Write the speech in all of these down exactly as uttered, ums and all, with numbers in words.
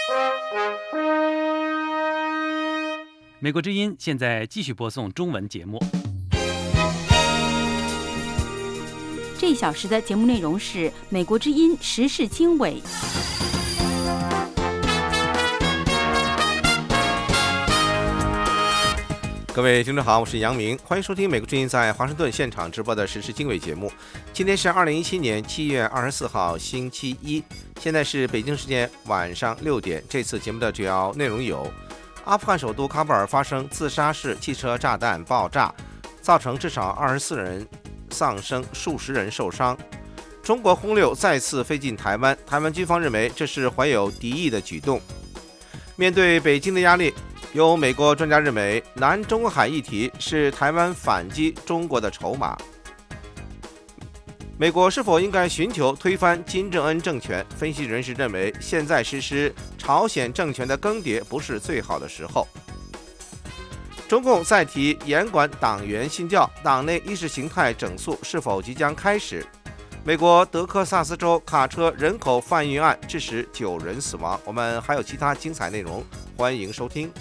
美国之音现在继续播送中文节目。 这一小时的节目内容是美国之音时事经纬。 各位听众好，我是杨明，欢迎收听美国之音在华盛顿现场直播的时事经纬节目。今天是二零一七年七月二十四号星期一，现在是北京时间晚上六点。这次节目的主要内容有：阿富汗首都喀布尔发生自杀式汽车炸弹爆炸，造成至少二十四人丧生，数十人受伤。中国轰六再次飞进台湾，台湾军方认为这是怀有敌意的举动。面对北京的压力，有美国专家认为，南中海议题是台湾反击中国的筹码。美国是否应该寻求推翻金正恩政权？分析人士认为，现在实施朝鲜政权的更迭不是最好的时候。中共再提严管党员信教，党内意识形态整肃是否即将开始？美国德克萨斯州卡车人口贩运案致使九人死亡。我们还有其他精彩内容，欢迎收听。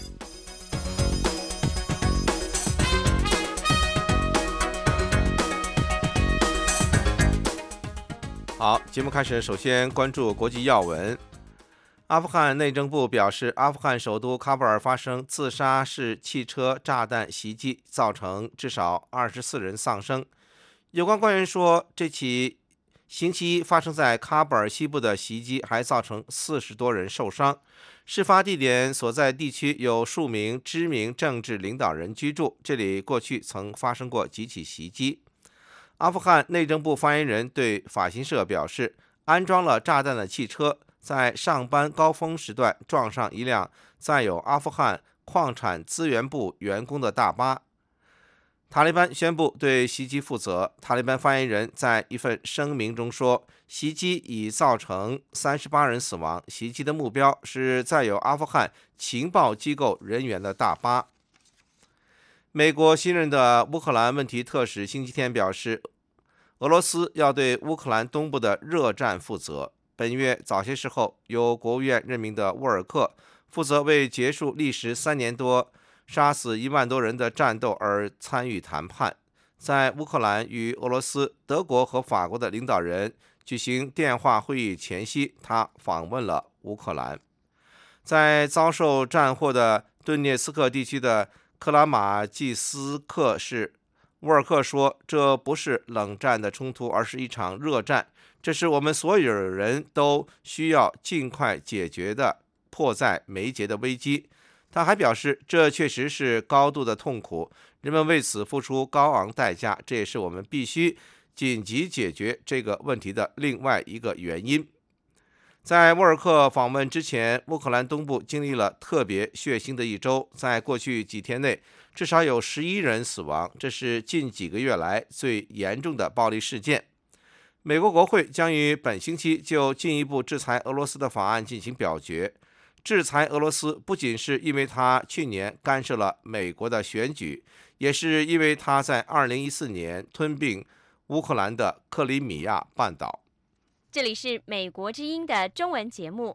好，节目开始，首先关注国际要闻。阿富汗内政部表示，阿富汗首都喀布尔发生自杀式汽车炸弹袭击，造成至少二十四人丧生。有关官员说，这起星期一发生在喀布尔西部的袭击还造成四十多人受伤。事发地点所在地区有数名知名政治领导人居住，这里过去曾发生过几起袭击。阿富汗内政部发言人对法新社表示，安装了炸弹的汽车在上班高峰时段撞上一辆载有阿富汗矿产资源部员工的大巴。塔利班宣布对袭击负责。塔利班发言人在一份声明中说，袭击已造成三十八人死亡，袭击的目标是载有阿富汗情报机构人员的大巴。美国新任的乌克兰问题特使星期天表示，俄罗斯要对乌克兰东部的热战负责。本月早些时候，由国务院任命的沃尔克负责为结束历时三年多、杀死一万多人的战斗而参与谈判。在乌克兰与俄罗斯、德国和法国的领导人举行电话会议前夕，他访问了乌克兰。在遭受战祸的顿涅茨克地区的克拉马季斯克市，沃尔克说，这不是冷战的冲突，而是一场热战，这是我们所有人都需要尽快解决的迫在眉睫的危机。他还表示，这确实是高度的痛苦，人们为此付出高昂代价，这也是我们必须紧急解决这个问题的另外一个原因。在沃尔克访问之前，乌克兰东部经历了特别血腥的一周，在过去几天内，至少有十一人死亡，这是近几个月来最严重的暴力事件。美国国会将于本星期就进一步制裁俄罗斯的法案进行表决。制裁俄罗斯不仅是因为他去年干涉了美国的选举，也是因为他在二零一四年吞并乌克兰的克里米亚半岛。 这里是美国之音的中文节目。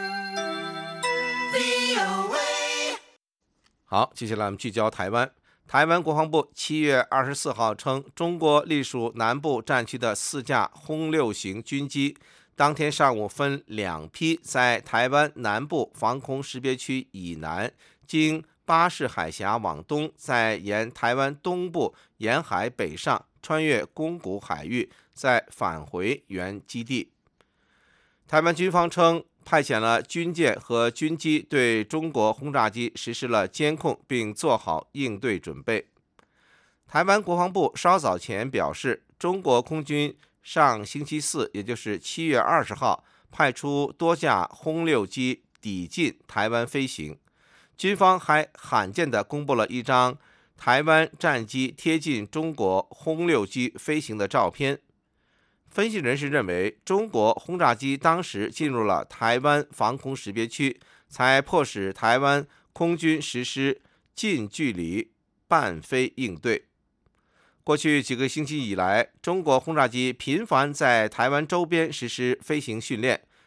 好，接下来我们聚焦台湾。台湾国防部七月二十四号称，中国隶属南部战区的四架轰六型军机，当天上午分两批在台湾南部防空识别区以南，经巴士海峡往东，再沿台湾东部沿海北上，穿越宫古海域，再返回原基地。台湾军方称，派遣了军舰和军机对中国轰炸机实施了监控，并做好应对准备。台湾国防部稍早前表示，中国空军上星期四，也就是七月二十号，派出多架轰六机抵近台湾飞行。军方还罕见地公布了一张台湾战机贴近中国轰六机飞行的照片。分析人士认为，中国轰炸机当时进入了台湾防空识别区，才迫使台湾空军实施近距离伴飞应对。过去几个星期以来，中国轰炸机频繁在台湾周边实施飞行训练，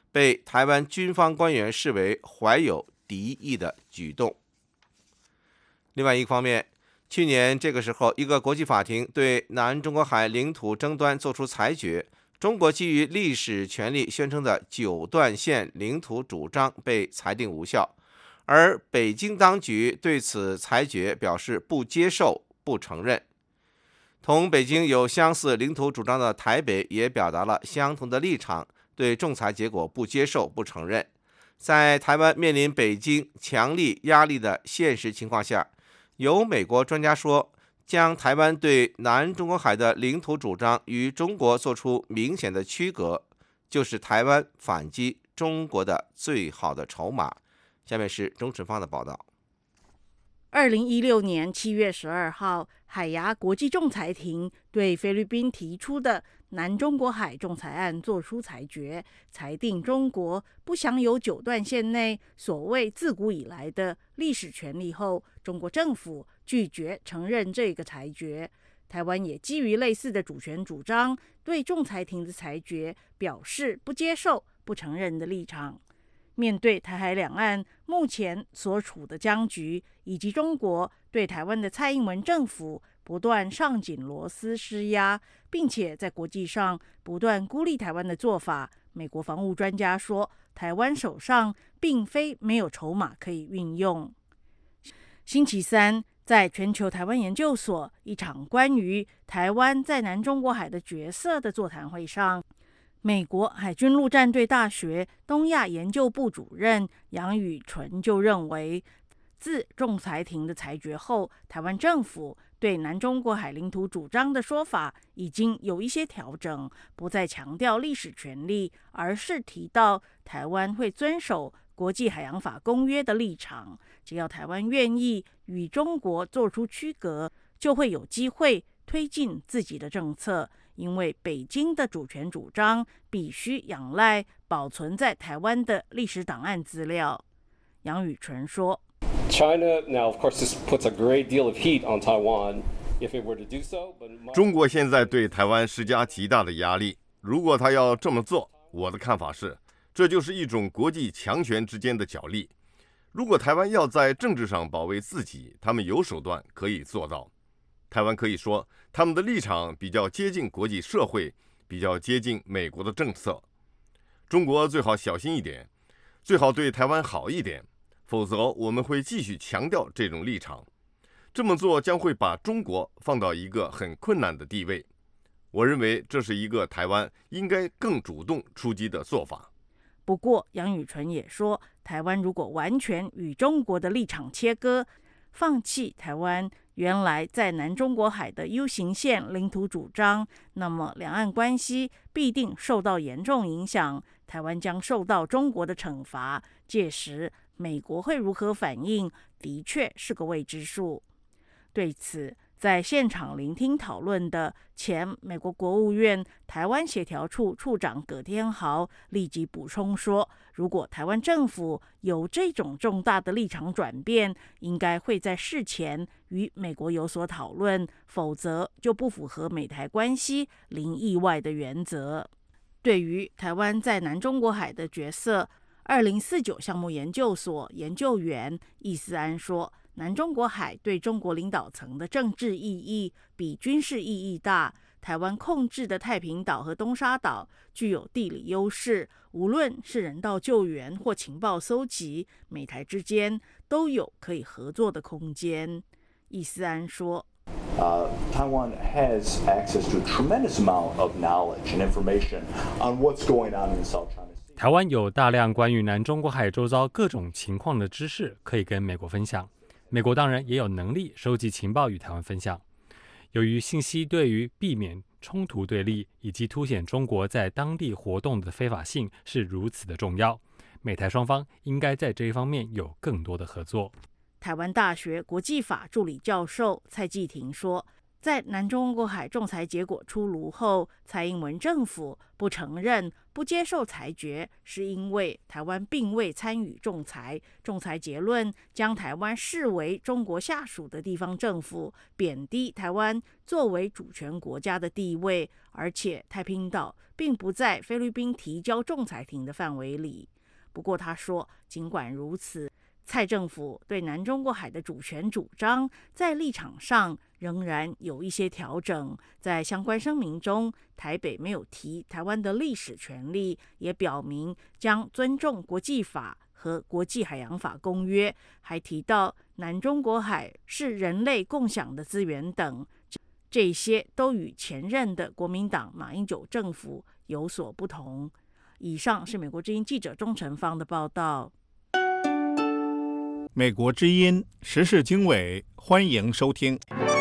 被台湾军方官员视为怀有敌意的举动。另外一方面，去年这个时候，一个国际法庭对南中国海领土争端作出裁决，中国基于历史权利宣称的九段线领土主张被裁定无效，而北京当局对此裁决表示不接受、不承认。同北京有相似领土主张的台北也表达了相同的立场，对仲裁结果不接受、不承认。在台湾面临北京强力压力的现实情况下，有美国专家说，将台湾对南中国海的领土主张与中国做出明显的区隔，就是台湾反击中国的最好的筹码。下面是钟晨芳的报道。 二零一六年七月十二号，海牙国际仲裁庭对菲律宾提出的南中国海仲裁案作出裁决，裁定中国不享有九段线内所谓自古以来的历史权利后，中国政府拒绝承认这个裁决。台湾也基于类似的主权主张，对仲裁庭的裁决表示不接受、不承认的立场。面对台海两岸目前所处的僵局，以及中国对台湾的蔡英文政府不断上紧螺丝施压，并且在国际上不断孤立台湾的做法，美国防务专家说，台湾手上并非没有筹码可以运用。星期三，在全球台湾研究所一场关于台湾在南中国海的角色的座谈会上，美国海军陆战队大学东亚研究部主任杨宇纯就认为，自仲裁庭的裁决后，台湾政府对南中国海领土主张的说法已经有一些调整，不再强调历史权利，而是提到台湾会遵守国际海洋法公约的立场。只要台湾愿意与中国做出区隔，就会有机会推进自己的政策。因为北京的主权主张必须仰赖保存在台湾的历史档案资料。杨宇纯说 China now, of course, this puts a great deal of heat on Taiwan if it were to do so. But 中国现在对台湾施加极大的压力，如果他要这么做，我的看法是，这就是一种国际强权之间的角力。如果台湾要在政治上保卫自己，他们有手段可以做到。台湾可以说，他们的立场比较接近国际社会，比较接近美国的政策。中国最好小心一点，最好对台湾好一点，否则我们会继续强调这种立场。这么做将会把中国放到一个很困难的地位。我认为这是一个台湾应该更主动出击的做法。 不过，杨宇纯也说，台湾如果完全与中国的立场切割，放弃台湾原来在南中国海的 U 型线领土主张，那么两岸关系必定受到严重影响，台湾将受到中国的惩罚。届时，美国会如何反应，的确是个未知数。对此，在现场聆听讨论的前美国国务院台湾协调处处长葛天豪立即补充说，如果台湾政府有这种重大的立场转变，应该会在事前与美国有所讨论，否则就不符合美台关系零意外的原则。对于台湾在南中国海的角色，二零四九项目研究所研究员易思安说，南中国海对中国领导层的政治意义比军事意义大。台湾控制的太平岛和东沙岛具有地理优势，无论是人道救援或情报搜集，美台之间都有可以合作的空间。易思安说 Uh, Taiwan has access to a tremendous amount of knowledge and information on what's going on in the South China Sea. 台湾有大量关于南中国海周遭各种情况的知识可以跟美国分享，美国当然也有能力收集情报与台湾分享。由于信息对于避免冲突对立以及凸显中国在当地活动的非法性是如此的重要，美台双方应该在这一方面有更多的合作。 台湾大学国际法助理教授蔡继廷说， 在南中国海仲裁结果出炉后，蔡英文政府不承认、不接受裁决，是因为台湾并未参与仲裁。仲裁结论将台湾视为中国下属的地方政府，贬低台湾作为主权国家的地位，而且太平岛并不在菲律宾提交仲裁庭的范围里。不过他说，尽管如此，蔡政府对南中国海的主权主张在立场上仍然有一些调整。在相关声明中，台北没有提台湾的历史权利，也表明将尊重国际法和国际海洋法公约，还提到南中国海是人类共享的资源等，这些都与前任的国民党马英九政府有所不同。以上是美国之音记者钟成芳的报道。 美国之音时事经纬，欢迎收听。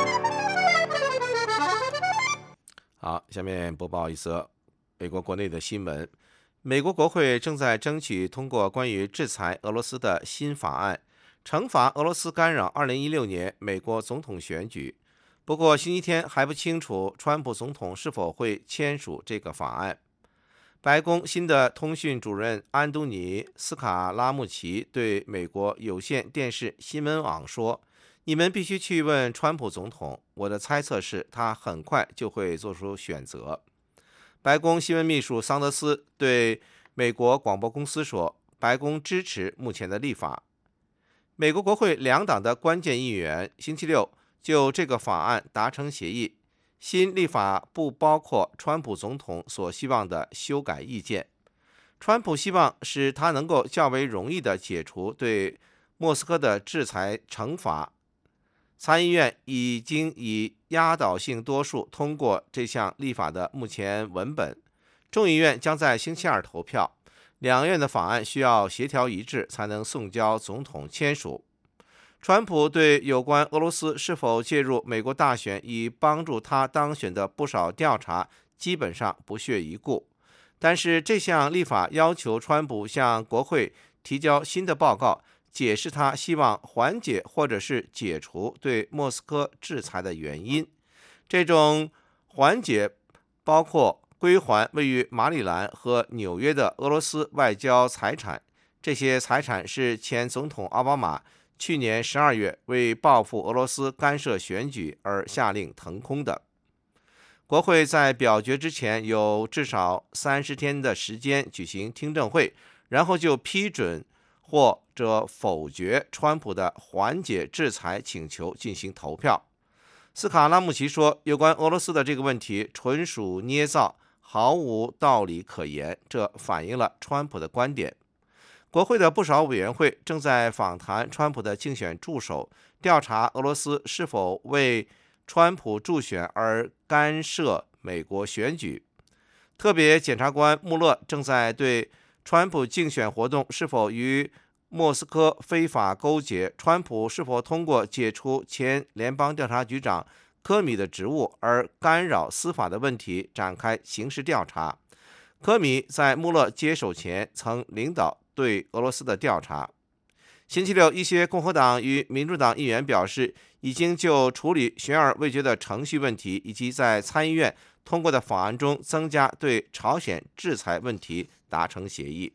好，下面播报一则美国国内的新闻。美国国会正在争取通过关于制裁俄罗斯的新法案，惩罚俄罗斯干扰二零一六年美国总统选举。不过星期天还不清楚川普总统是否会签署这个法案。白宫新的通讯主任安东尼·斯卡拉穆奇对美国有线电视新闻网说：“你们必须去问川普总统，我的猜测是他很快就会做出选择。”白宫新闻秘书桑德斯对美国广播公司说：“白宫支持目前的立法。”美国国会两党的关键议员星期六就这个法案达成协议。新立法不包括川普总统所希望的修改意见。川普希望使他能够较为容易地解除对莫斯科的制裁惩罚。参议院已经以压倒性多数通过这项立法的目前文本，众议院将在星期二投票。两院的法案需要协调一致才能送交总统签署。川普对有关俄罗斯是否介入美国大选以帮助他当选的不少调查基本上不屑一顾，但是这项立法要求川普向国会提交新的报告，解释他希望缓解或者是解除对莫斯科制裁的原因。这种缓解包括归还位于马里兰和纽约的俄罗斯外交财产，这些财产是前总统奥巴马去年十二月为报复俄罗斯干涉选举而下令腾空的。国会在表决之前有至少三十天的时间举行听证会，然后就批准或者否决川普的缓解制裁请求进行投票。斯卡拉穆奇说，有关俄罗斯的这个问题纯属捏造，毫无道理可言，这反映了川普的观点。国会的不少委员会正在访谈川普的竞选助手，调查俄罗斯是否为川普助选而干涉美国选举。特别检察官穆勒正在对川普竞选活动是否与莫斯科非法勾结，川普是否通过解除前联邦调查局长科米的职务而干扰司法的问题展开刑事调查。科米在穆勒接手前曾领导对俄罗斯的调查。星期六，一些共和党与民主党议员表示，已经就处理悬而未决的程序问题以及在参议院通过的法案中增加对朝鲜制裁问题达成协议。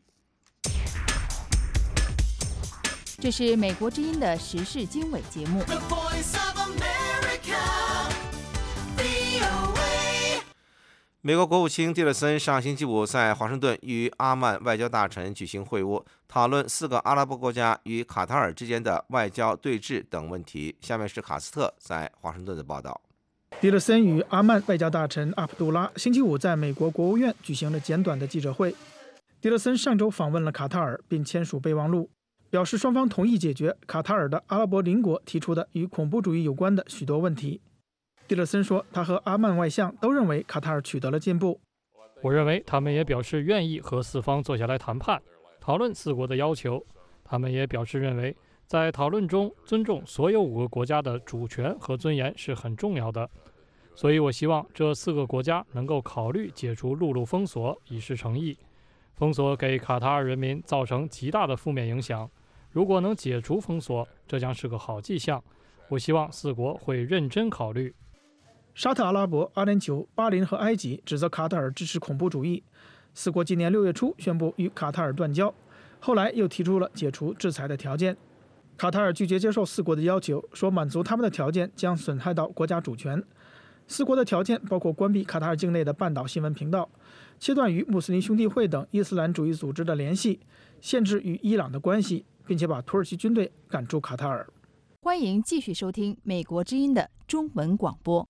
这是美国之音的时事经纬节目。 美国国务卿蒂勒森上星期五在华盛顿与阿曼外交大臣举行会晤，讨论四个阿拉伯国家与卡塔尔之间的外交对峙等问题。下面是卡斯特在华盛顿的报道。 蒂勒森与阿曼外交大臣阿卜杜拉星期五在美国国务院举行了简短的记者会。蒂勒森上周访问了卡塔尔，并签署备忘录，表示双方同意解决卡塔尔的阿拉伯邻国提出的与恐怖主义有关的许多问题。蒂勒森说，他和阿曼外相都认为卡塔尔取得了进步。 我认为他们也表示愿意和四方坐下来谈判，讨论四国的要求。他们也表示认为，在讨论中尊重所有五个国家的主权和尊严是很重要的。所以我希望这四个国家能够考虑解除陆路封锁，以示诚意。封锁给卡塔尔人民造成极大的负面影响，如果能解除封锁，这将是个好迹象。我希望四国会认真考虑。 沙特阿拉伯、阿联酋、巴林和埃及指责卡塔尔支持恐怖主义。四国今年六月初宣布与卡塔尔断交，后来又提出了解除制裁的条件。卡塔尔拒绝接受四国的要求，说满足他们的条件将损害到国家主权。四国的条件包括关闭卡塔尔境内的半岛新闻频道，切断与穆斯林兄弟会等伊斯兰主义组织的联系，限制与伊朗的关系，并且把土耳其军队赶出卡塔尔。 欢迎继续收听美国之音的中文广播。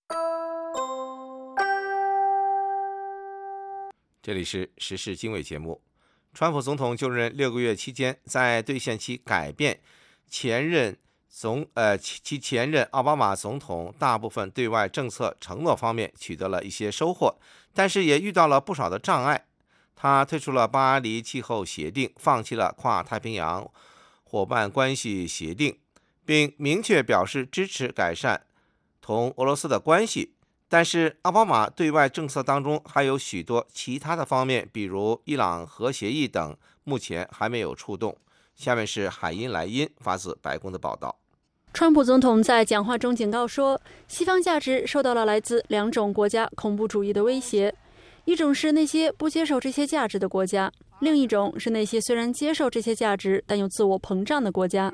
这里是时事经纬节目。川普总统就任六个月期间，在兑现其改变前任总呃其前任奥巴马总统大部分对外政策承诺方面取得了一些收获，但是也遇到了不少的障碍。他退出了巴黎气候协定，放弃了跨太平洋伙伴关系协定，并明确表示支持改善同俄罗斯的关系。但是奥巴马对外政策当中还有许多其他的方面，比如伊朗核协议等，目前还没有触动。下面是海因莱因发自白宫的报道。 川普总统在讲话中警告说，西方价值受到了来自两种国家恐怖主义的威胁，一种是那些不接受这些价值的国家，另一种是那些虽然接受这些价值但又自我膨胀的国家。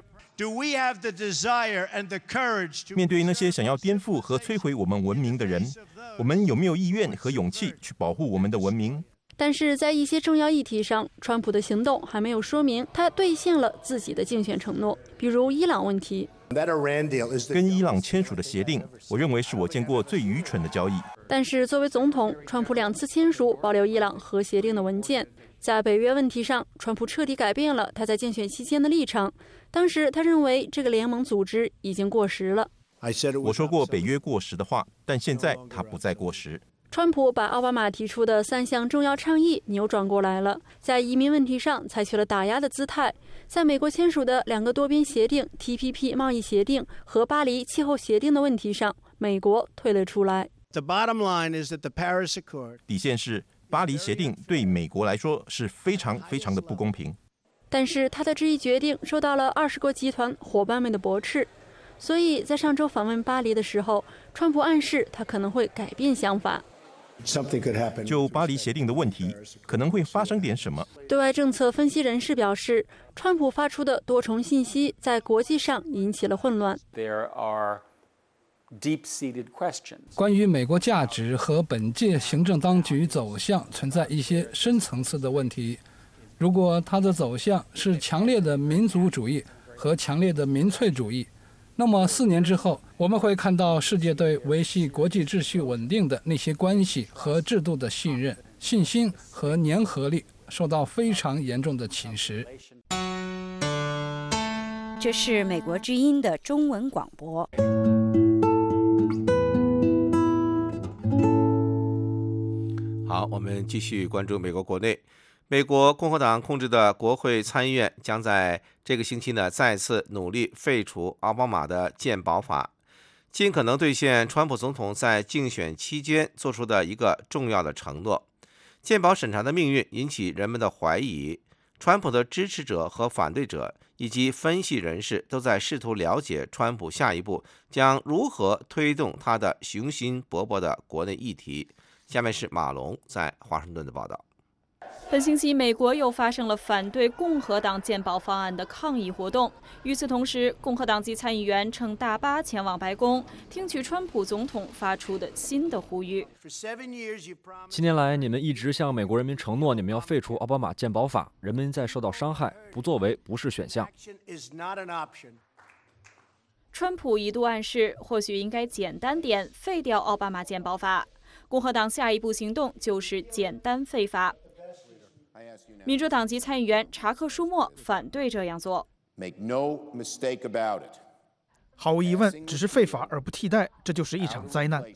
面对那些想要颠覆和摧毁我们文明的人，我们有没有意愿和勇气去保护我们的文明？ 但是在一些重要议题上，川普的行动还没有说明他兑现了自己的竞选承诺，比如伊朗问题。 跟伊朗签署的协定，我认为是我见过最愚蠢的交易。 但是作为总统，川普两次签署保留伊朗核协定的文件。在北约问题上，川普彻底改变了他在竞选期间的立场。当时他认为这个联盟组织已经过时了。 我说过北约过时的话，但现在它不再过时。 川普把奥巴马提出的三项重要倡议扭转过来了，在移民问题上采取了打压的姿态。在美国签署的两个多边协定 T P P 贸易协定和巴黎气候协定的问题上，美国退了出来。 底线是巴黎协定对美国来说是非常非常的不公平。 但是他的这一决定受到了二十国集团伙伴们的驳斥，所以在上周访问巴黎的时候，川普暗示他可能会改变想法。 就巴黎协定的问题，可能会发生点什么。 对外政策分析人士表示，川普发出的多重信息在国际上引起了混乱。 关于美国价值和本届行政当局走向存在一些深层次的问题。如果它的走向是强烈的民族主义和强烈的民粹主义，那么四年之后，我们会看到世界对维系国际秩序稳定的那些关系和制度的信任、信心和粘合力受到非常严重的侵蚀。 这是美国之音的中文广播。 好，我们继续关注美国国内。美国共和党控制的国会参议院将在这个星期呢再次努力废除奥巴马的健保法，尽可能兑现川普总统在竞选期间做出的一个重要的承诺。健保审查的命运引起人们的怀疑，川普的支持者和反对者以及分析人士都在试图了解川普下一步将如何推动他的雄心勃勃的国内议题。下面是马龙在华盛顿的报道。 本星期，美国又发生了反对共和党健保方案的抗议活动。与此同时，共和党籍参议员乘大巴前往白宫，听取川普总统发出的新的呼吁。 七年来，你们一直向美国人民承诺，你们要废除奥巴马健保法，人民在受到伤害，不作为不是选项。 川普一度暗示，或许应该简单点，废掉奥巴马健保法。共和党下一步行动就是简单废法。民主党籍参议员查克·舒默反对这样做。 毫无疑问，只是废法而不替代，这就是一场灾难。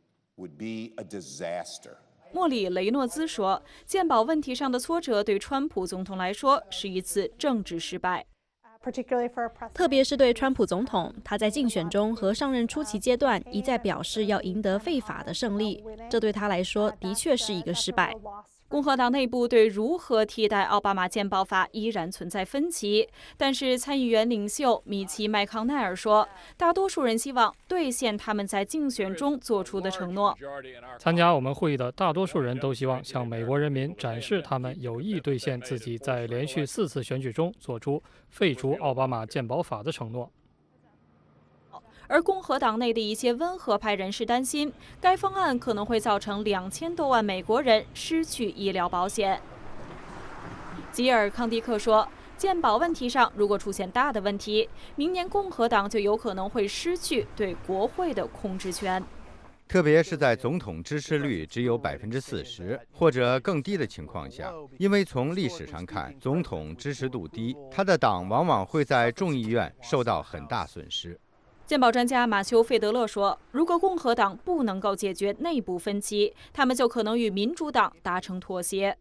莫里·雷诺兹说，健保问题上的挫折对川普总统来说是一次政治失败。 特别是对川普总统，他在竞选中和上任初期阶段一再表示要赢得废法的胜利，这对他来说的确是一个失败。 共和党内部对如何替代奥巴马健保法依然存在分歧，但是参议员领袖米奇·麦康奈尔说，大多数人希望兑现他们在竞选中做出的承诺。 参加我们会议的大多数人都希望向美国人民展示他们有意兑现自己在连续四次选举中做出废除奥巴马健保法的承诺。 而共和党内的一些温和派人士担心，该方案可能会造成两千多万美国人失去医疗保险。吉尔·康迪克说，健保问题上如果出现大的问题，明年共和党就有可能会失去对国会的控制权。 特别是在总统支持率只有百分之四十或者更低的情况下，因为从历史上看，总统支持度低，他的党往往会在众议院受到很大损失。 健保专家马修·费德勒说，如果共和党不能够解决内部分歧，他们就可能与民主党达成妥协。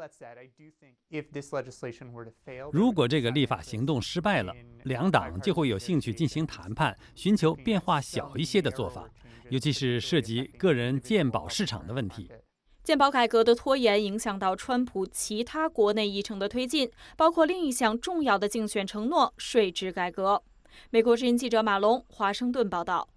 如果这个立法行动失败了，两党就会有兴趣进行谈判，寻求变化小一些的做法，尤其是涉及个人健保市场的问题。 健保改革的拖延影响到川普其他国内议程的推进，包括另一项重要的竞选承诺——税制改革。美国之音记者马龙，华盛顿报道。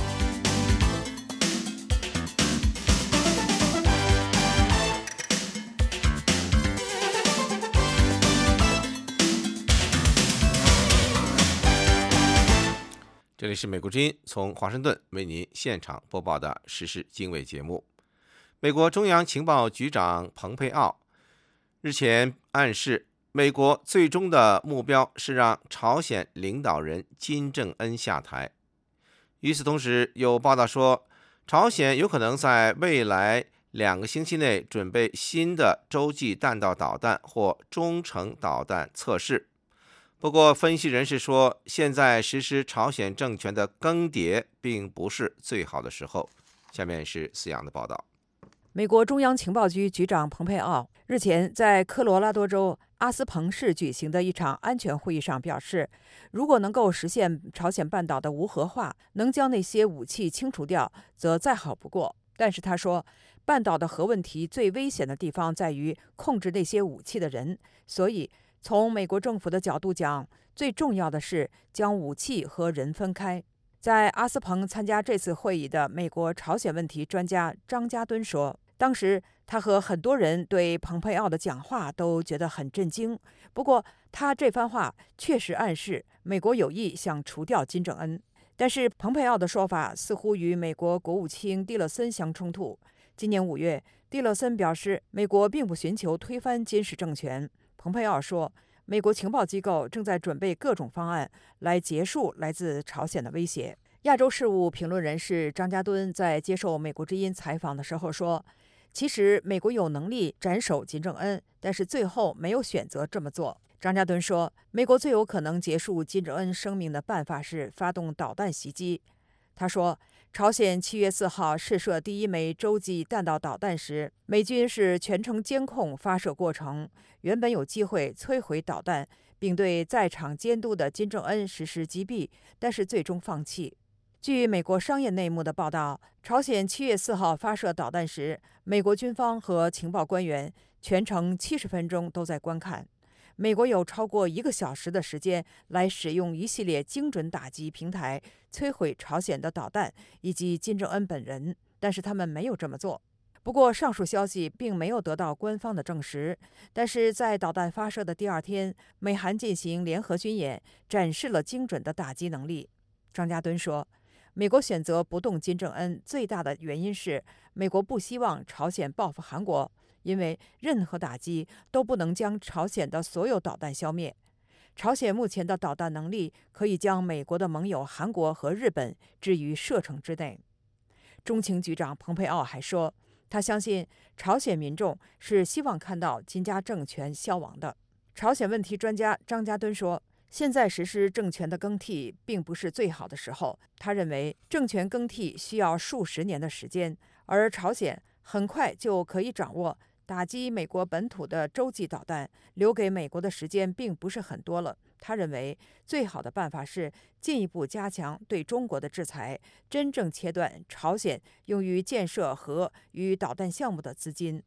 这里是美国之音，从华盛顿为您现场播报的时事经纬节目。美国中央情报局长蓬佩奥日前暗示，美国最终的目标是让朝鲜领导人金正恩下台。与此同时，有报道说，朝鲜有可能在未来两个星期内准备新的洲际弹道导弹或中程导弹测试。不过，分析人士说，现在实施朝鲜政权的更迭并不是最好的时候。下面是思阳的报道。 美国中央情报局局长蓬佩奥日前在科罗拉多州阿斯彭市举行的一场安全会议上表示，如果能够实现朝鲜半岛的无核化，能将那些武器清除掉，则再好不过。但是他说，半岛的核问题最危险的地方在于控制那些武器的人，所以从美国政府的角度讲，最重要的是将武器和人分开。在阿斯彭参加这次会议的美国朝鲜问题专家张家敦说，当时他和很多人对蓬佩奥的讲话都觉得很震惊。不过，他这番话确实暗示美国有意想除掉金正恩。但是，蓬佩奥的说法似乎与美国国务卿蒂勒森相冲突。今年五月，蒂勒森表示，美国并不寻求推翻金氏政权。蓬佩奥说，美国情报机构正在准备各种方案来结束来自朝鲜的威胁。亚洲事务评论人士张家敦在接受美国之音采访的时候说，其实美国有能力斩首金正恩，但是最后没有选择这么做。张家敦说，美国最有可能结束金正恩生命的办法是发动导弹袭击。他说，朝鲜七月四号试射第一枚洲际弹道导弹时，美军是全程监控发射过程，原本有机会摧毁导弹，并对在场监督的金正恩实施击毙，但是最终放弃。据美国商业内幕的报道，朝鲜七月四号发射导弹时，美国军方和情报官员全程七十分钟都在观看。美国有超过一个小时的时间来使用一系列精准打击平台摧毁朝鲜的导弹以及金正恩本人，但是他们没有这么做。不过，上述消息并没有得到官方的证实。但是在导弹发射的第二天，美韩进行联合军演，展示了精准的打击能力。张家敦说，美国选择不动金正恩最大的原因是，美国不希望朝鲜报复韩国，因为任何打击都不能将朝鲜的所有导弹消灭。朝鲜目前的导弹能力可以将美国的盟友韩国和日本置于射程之内。中情局长蓬佩奥还说，他相信朝鲜民众是希望看到金家政权消亡的。朝鲜问题专家张家敦说，现在实施政权的更替并不是最好的时候。他认为政权更替需要数十年的时间，而朝鲜很快就可以掌握打击美国本土的洲际导弹，留给美国的时间并不是很多了。他认为最好的办法是进一步加强对中国的制裁，真正切断朝鲜用于建设核与导弹项目的资金。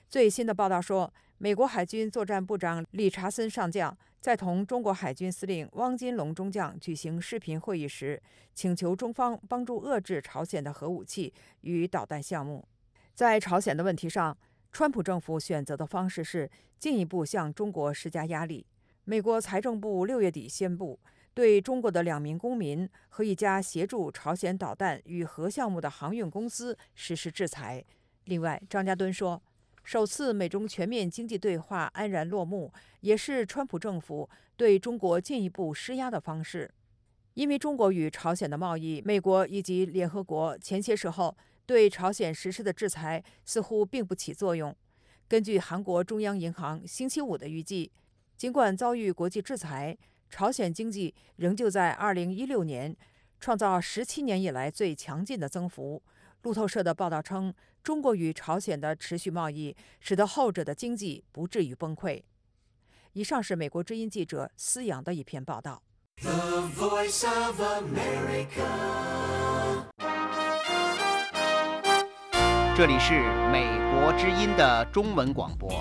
最新的报道说，美国海军作战部长理查森上将在同中国海军司令汪金龙中将举行视频会议时，请求中方帮助遏制朝鲜的核武器与导弹项目。在朝鲜的问题上，川普政府选择的方式是进一步向中国施加压力。美国财政部六月底宣布，对中国的两名公民和一家协助朝鲜导弹与核项目的航运公司实施制裁。另外，张家敦说，首次美中全面经济对话安然落幕，也是川普政府对中国进一步施压的方式。因为中国与朝鲜的贸易，美国以及联合国前些时候对朝鲜实施的制裁似乎并不起作用。根据韩国中央银行星期五的预计，尽管遭遇国际制裁，朝鲜经济仍旧在二零一六年创造十七年以来最强劲的增幅。路透社的报道称，中国与朝鲜的持续贸易使得后者的经济不至于崩溃。以上是美国之音记者思阳的一篇报道。 The Voice of America。 这里是美国之音的中文广播。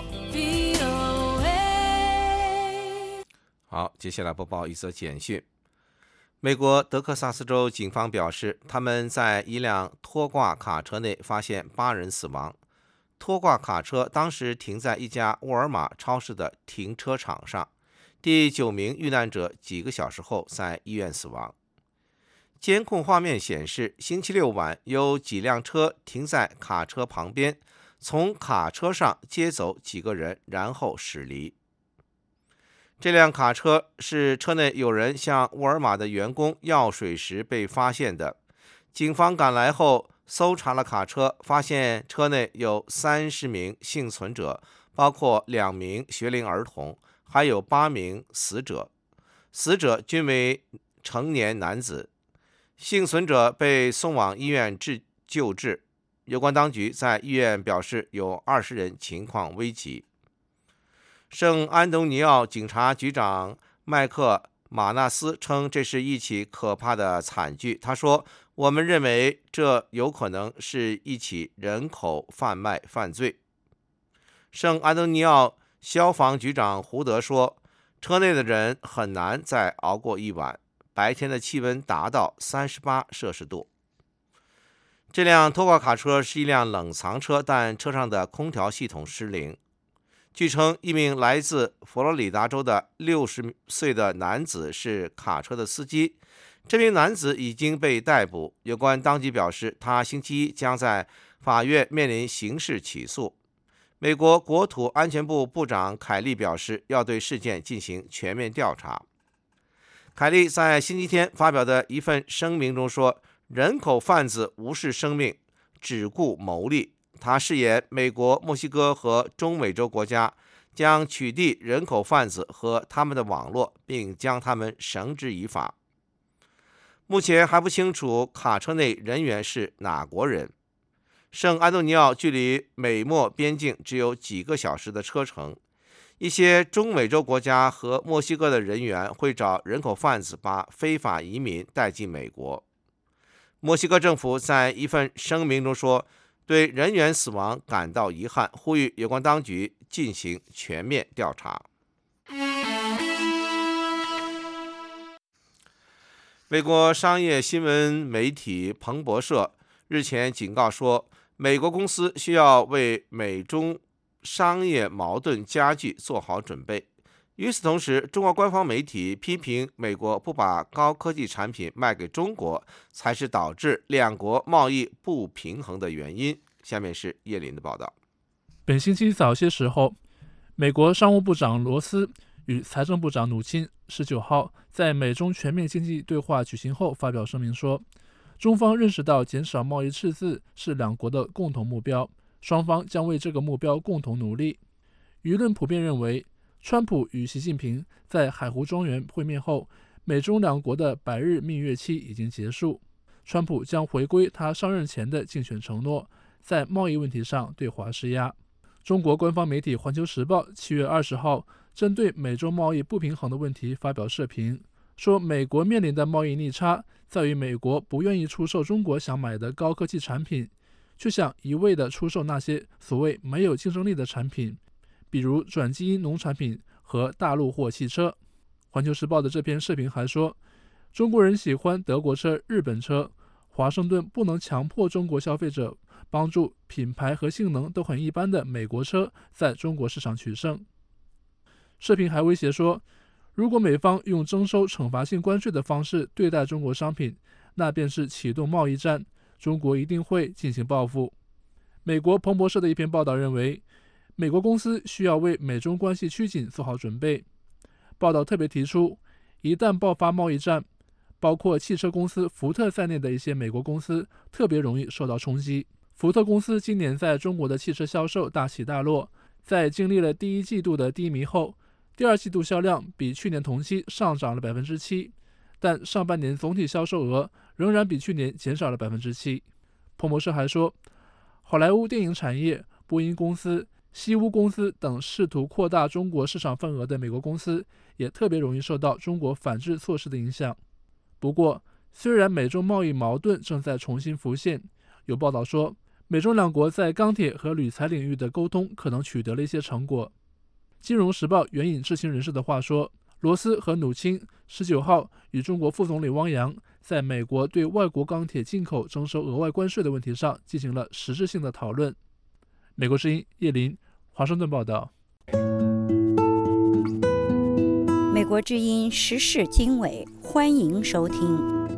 好，接下来播报一则简讯。美国德克萨斯州警方表示，他们在一辆拖挂卡车内发现八人死亡。拖挂卡车当时停在一家沃尔玛超市的停车场上。第九名遇难者几个小时后在医院死亡。监控画面显示，星期六晚有几辆车停在卡车旁边，从卡车上接走几个人，然后驶离。这辆卡车是车内有人向沃尔玛的员工要水时被发现的。警方赶来后搜查了卡车，发现车内有三十名幸存者，包括两名学龄儿童，还有八名死者。死者均为成年男子。幸存者被送往医院治救治。有关当局在医院表示，有二十人情况危急。圣安东尼奥警察局长麦克马纳斯称，这是一起可怕的惨剧。他说，我们认为这有可能是一起人口贩卖犯罪。圣安东尼奥消防局长胡德说，车内的人很难再熬过一晚，白天的气温达到三十八摄氏度。这辆拖挂卡车是一辆冷藏车，但车上的空调系统失灵。据称，一名来自佛罗里达州的六十岁的男子是卡车的司机。这名男子已经被逮捕。有关当局表示，他星期一将在法院面临刑事起诉。美国国土安全部部长凯利表示，要对事件进行全面调查。凯利在星期天发表的一份声明中说，人口贩子无视生命，只顾牟利。他誓言，美国、墨西哥和中美洲国家将取缔人口贩子和他们的网络，并将他们绳之以法。目前还不清楚卡车内人员是哪国人。圣安东尼奥距离美墨边境只有几个小时的车程。一些中美洲国家和墨西哥的人员会找人口贩子把非法移民带进美国。墨西哥政府在一份声明中说，对人员死亡感到遗憾，呼吁有关当局进行全面调查。美国商业新闻媒体彭博社日前警告说，美国公司需要为美中商业矛盾加剧做好准备。与此同时，中国官方媒体批评美国不把高科技产品卖给中国，才是导致两国贸易不平衡的原因。下面是叶林的报道。 本星期早些时候，美国商务部长罗斯与财政部长努钦十九号在美中全面经济对话举行后发表声明说，中方认识到减少贸易赤字是两国的共同目标，双方将为这个目标共同努力。舆论普遍认为，川普与习近平在海湖庄园会面后，美中两国的百日蜜月期已经结束。川普将回归他上任前的竞选承诺，在贸易问题上对华施压。中国官方媒体《环球时报》七月二十号针对美中贸易不平衡的问题发表社评，说美国面临的贸易逆差在于美国不愿意出售中国想买的高科技产品， 却想一味地出售那些所谓没有竞争力的产品，比如转基因农产品和大陆货汽车。环球时报的这篇社评还说，中国人喜欢德国车、日本车，华盛顿不能强迫中国消费者帮助品牌和性能都很一般的美国车在中国市场取胜。社评还威胁说，如果美方用征收惩罚性关税的方式对待中国商品，那便是启动贸易战，中国一定会进行报复。美国彭博社的一篇报道认为，美国公司需要为美中关系趋紧做好准备。报道特别提出，一旦爆发贸易战，包括汽车公司福特在内的一些美国公司特别容易受到冲击。福特公司今年在中国的汽车销售大起大落，在经历了第一季度的低迷后，第二季度销量比去年同期上涨了 百分之七， 但上半年总体销售额仍然比去年减少了 百分之七。 彭博社还说，好莱坞电影产业、波音公司、西屋公司等试图扩大中国市场份额的美国公司也特别容易受到中国反制措施的影响。不过，虽然美中贸易矛盾正在重新浮现，有报道说，美中两国在钢铁和铝材领域的沟通可能取得了一些成果。金融时报援引知情人士的话说，罗斯和努钦十九号与中国副总理汪洋在美国对外国钢铁进口征收额外关税的问题上进行了实质性的讨论。美国之音叶林，华盛顿报道。 美国之音时事经纬，欢迎收听。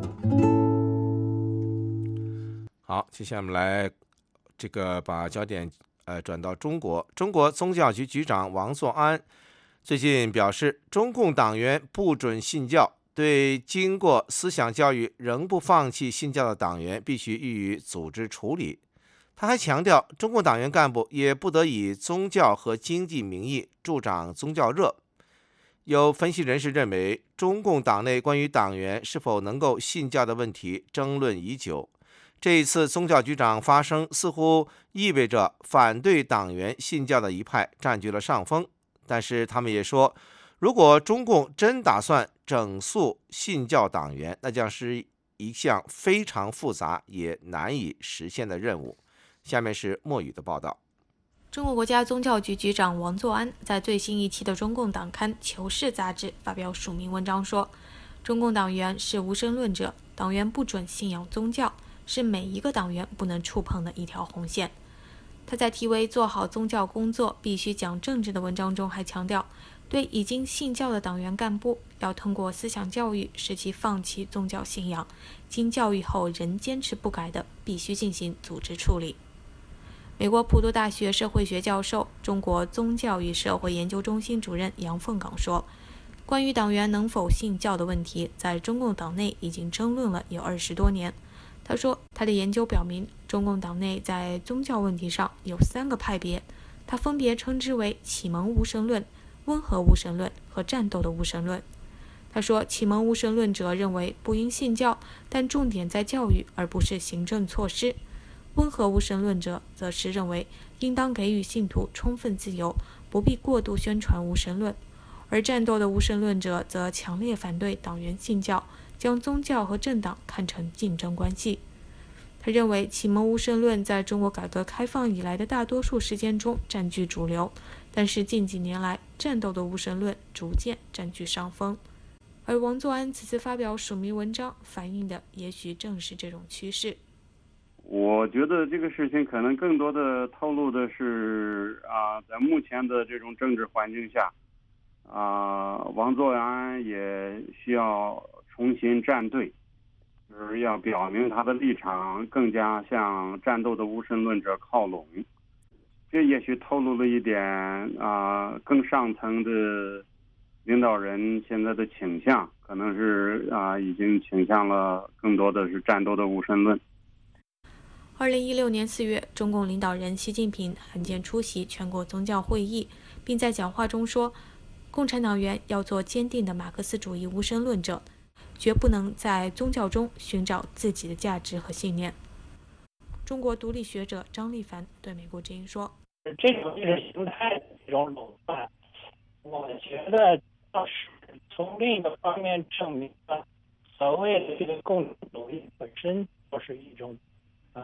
好，接下来我们来这个把焦点呃转到中国。中国宗教局局长王作安最近表示，中共党员不准信教，对经过思想教育仍不放弃信教的党员必须予以组织处理。他还强调，中共党员干部也不得以宗教和经济名义助长宗教热。有分析人士认为，中共党内关于党员是否能够信教的问题争论已久。这一次宗教局长发声，似乎意味着反对党员信教的一派占据了上风。但是他们也说，如果中共真打算整肃信教党员，那将是一项非常复杂也难以实现的任务。下面是莫宇的报道。 中国国家宗教局局长王作安在最新一期的中共党刊《求是》杂志发表署名文章说，中共党员是无神论者，党员不准信仰宗教，是每一个党员不能触碰的一条红线。他在题为做好宗教工作必须讲政治的文章中还强调，对已经信教的党员干部要通过思想教育使其放弃宗教信仰，经教育后仍坚持不改的必须进行组织处理。美国普渡大学社会学教授、中国宗教与社会研究中心主任杨凤岗说，关于党员能否信教的问题，在中共党内已经争论了有二十多年。他说，他的研究表明，中共党内在宗教问题上有三个派别，他分别称之为启蒙无神论、温和无神论和战斗的无神论。他说，启蒙无神论者认为不应信教，但重点在教育而不是行政措施。温和无神论者则是认为应当给予信徒充分自由，不必过度宣传无神论。而战斗的无神论者则强烈反对党员信教，将宗教和政党看成竞争关系。他认为启蒙无神论在中国改革开放以来的大多数时间中占据主流，但是近几年来战斗的无神论逐渐占据上风。而王作安此次发表署名文章，反映的也许正是这种趋势。 我觉得这个事情可能更多的透露的是啊，在目前的这种政治环境下，啊，王作安也需要重新站队，就是要表明他的立场更加向战斗的无神论者靠拢。这也许透露了一点啊，更上层的领导人现在的倾向，可能是啊，已经倾向了更多的是战斗的无神论。 二零一六年四月，中共领导人习近平罕见出席全国宗教会议，并在讲话中说，共产党员要做坚定的马克思主义无神论者，绝不能在宗教中寻找自己的价值和信念。中国独立学者张立凡对美国之音说， 这种意识形态的这种垄断，我觉得倒是从另一个方面证明了所谓的这个共产主义本身就是一种呃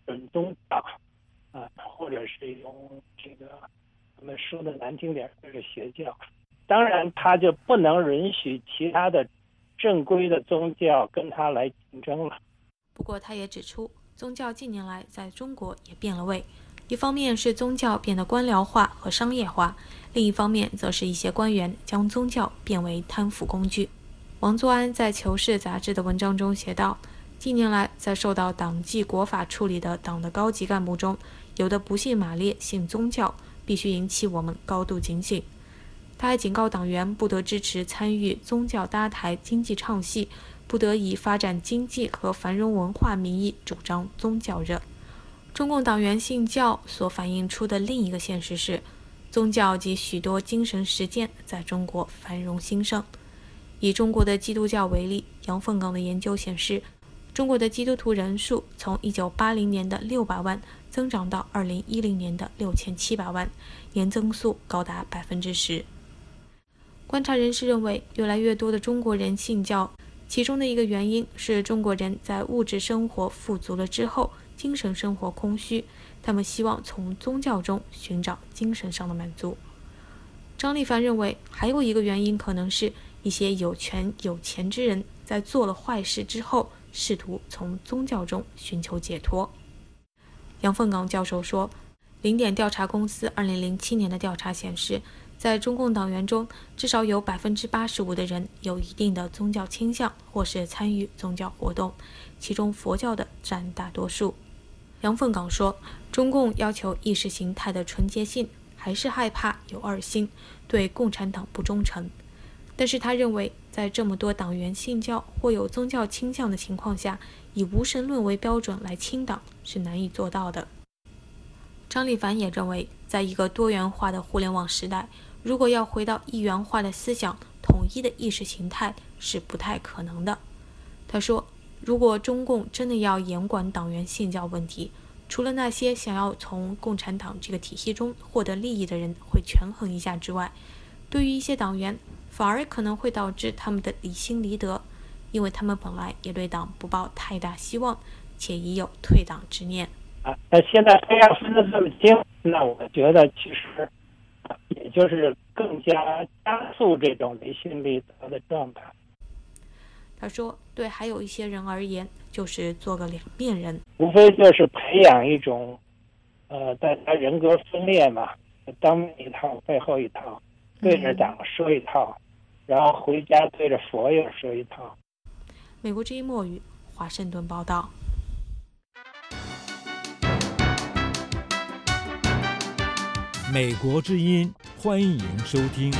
准宗教啊，或者是一种这个我们说的难听点，就是邪教。当然，他就不能允许其他的正规的宗教跟他来竞争了。 不过，他也指出，宗教近年来在中国也变了味。一方面是宗教变得官僚化和商业化，另一方面则是一些官员将宗教变为贪腐工具。王作安在《求是》杂志的文章中写道，近年来在受到党纪国法处理的党的高级干部中，有的不信马列，信宗教，必须引起我们高度警醒。他还警告党员不得支持参与宗教搭台经济唱戏，不得以发展经济和繁荣文化名义主张宗教热。中共党员信教所反映出的另一个现实是，宗教及许多精神实践在中国繁荣兴盛。以中国的基督教为例，杨凤岗的研究显示，中国的基督徒人数从一九八零年的六百万增长到二零一零年的六千七百万，年增速高达百分之十。观察人士认为，越来越多的中国人信教，其中的一个原因是中国人在物质生活富足了之后，精神生活空虚，他们希望从宗教中寻找精神上的满足。张立凡认为，还有一个原因可能是一些有权有钱之人在做了坏事之后，试图从宗教中寻求解脱。杨凤岗教授说，零点调查公司二零零七年的调查显示，在中共党员中，至少有百分之八十五的人有一定的宗教倾向，或是参与宗教活动，其中佛教的占大多数。杨凤岗说，中共要求意识形态的纯洁性，还是害怕有二心，对共产党不忠诚。但是他认为，在这么多党员信教或有宗教倾向的情况下，以无神论为标准来清党是难以做到的。张立凡也认为，在一个多元化的互联网时代，如果要回到一元化的思想、统一的意识形态是不太可能的。他说，如果中共真的要严管党员信教问题，除了那些想要从共产党这个体系中获得利益的人会权衡一下之外，对于一些党员反而可能会导致他们的离心离德，因为他们本来也对党不抱太大希望，且已有退党之念。 啊，那现在他要分得这么清，那我觉得其实也就是更加加速这种离心离德的状态。 他说，对还有一些人而言，就是做个两面人， 无非就是培养一种呃大家人格分裂嘛，当面一套背后一套，对着党说一套，然后回家对着佛又说一套。 美国之音墨语华盛顿报道。 美国之音，欢迎收听。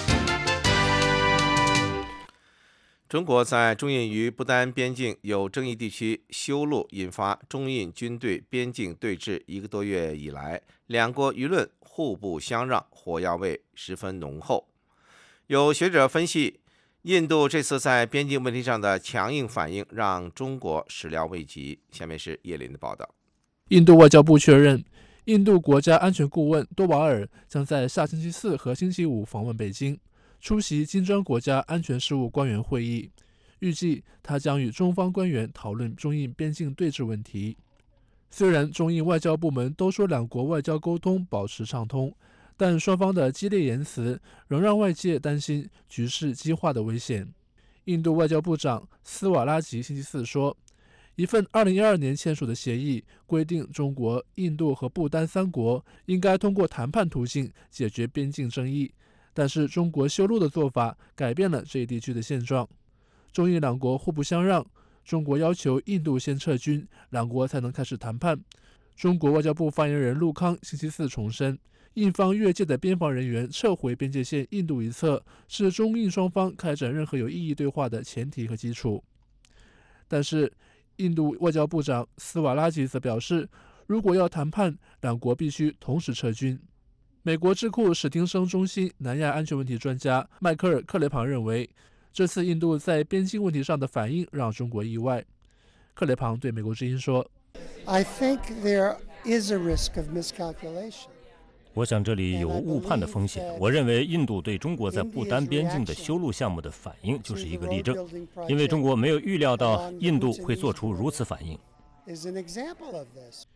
中国在中印与不丹边境有争议地区修路，引发中印军队边境对峙一个多月以来，两国舆论互不相让，火药味十分浓厚。有学者分析，印度这次在边境问题上的强硬反应让中国始料未及。下面是叶林的报道。 印度外交部确认，印度国家安全顾问多瓦尔将在下星期四和星期五访问北京，出席金砖国家安全事务官员会议，预计他将与中方官员讨论中印边境对峙问题。虽然中印外交部门都说两国外交沟通保持畅通，但双方的激烈言辞仍让外界担心局势激化的危险。印度外交部长斯瓦拉吉星期四说，一份二零一二年签署的协议规定，中国、印度和不丹三国应该通过谈判途径解决边境争议，但是中国修路的做法改变了这一地区的现状。中印两国互不相让，中国要求印度先撤军，两国才能开始谈判。中国外交部发言人陆康星期四重申，印方越界的边防人员撤回边界线印度一侧是中印双方开展任何有意义对话的前提和基础。但是印度外交部长斯瓦拉吉则表示，如果要谈判，两国必须同时撤军。美国智库史汀生中心南亚安全问题专家迈克尔·克雷庞认为，这次印度在边境问题上的反应让中国意外。克雷庞对美国之音说， I think there is a risk of miscalculation. 我想这里有误判的风险。我认为印度对中国在不丹边境的修路项目的反应就是一个例证，因为中国没有预料到印度会做出如此反应。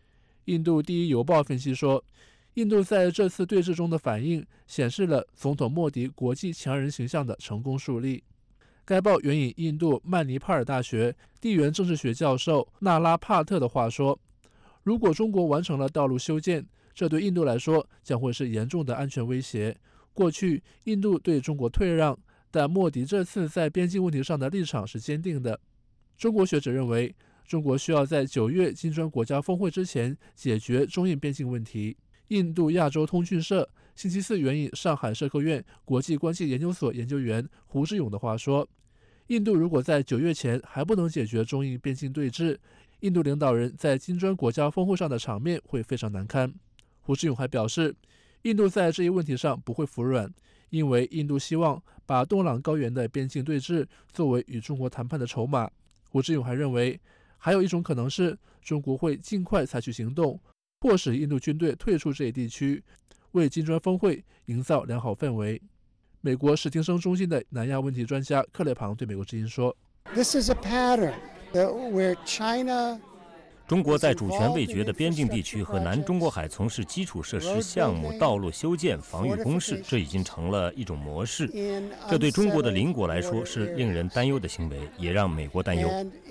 印度第一邮报分析说，印度在这次对峙中的反应显示了总统莫迪国际强人形象的成功树立。该报援引印度曼尼帕尔大学地缘政治学教授纳拉帕特的话说，如果中国完成了道路修建，这对印度来说将会是严重的安全威胁。过去印度对中国退让，但莫迪这次在边境问题上的立场是坚定的。中国学者认为，中国需要在九月金砖国家峰会之前解决中印边境问题。印度亚洲通讯社星期四援引上海社科院国际关系研究所研究员胡志勇的话说，印度如果在九月前还不能解决中印边境对峙，印度领导人在金砖国家峰会上的场面会非常难堪。胡志勇还表示，印度在这一问题上不会服软，因为印度希望把东朗高原的边境对峙作为与中国谈判的筹码。胡志勇还认为，还有一种可能是中国会尽快采取行动，迫使印度军队退出这一地区，为金砖峰会营造良好氛围。美国史汀生中心的南亚问题专家克雷庞对美国之音说， This is a pattern where China 中国在主权未决的边境地区和南中国海从事基础设施项目、道路修建、防御工事，这已经成了一种模式。这对中国的邻国来说是令人担忧的行为，也让美国担忧。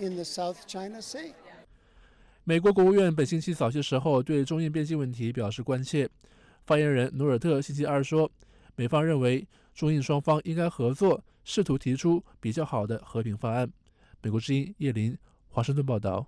美国国务院本星期早些时候对中印边境问题表示关切。发言人努尔特星期二说，美方认为中印双方应该合作，试图提出比较好的和平方案。美国之音叶林华盛顿报道。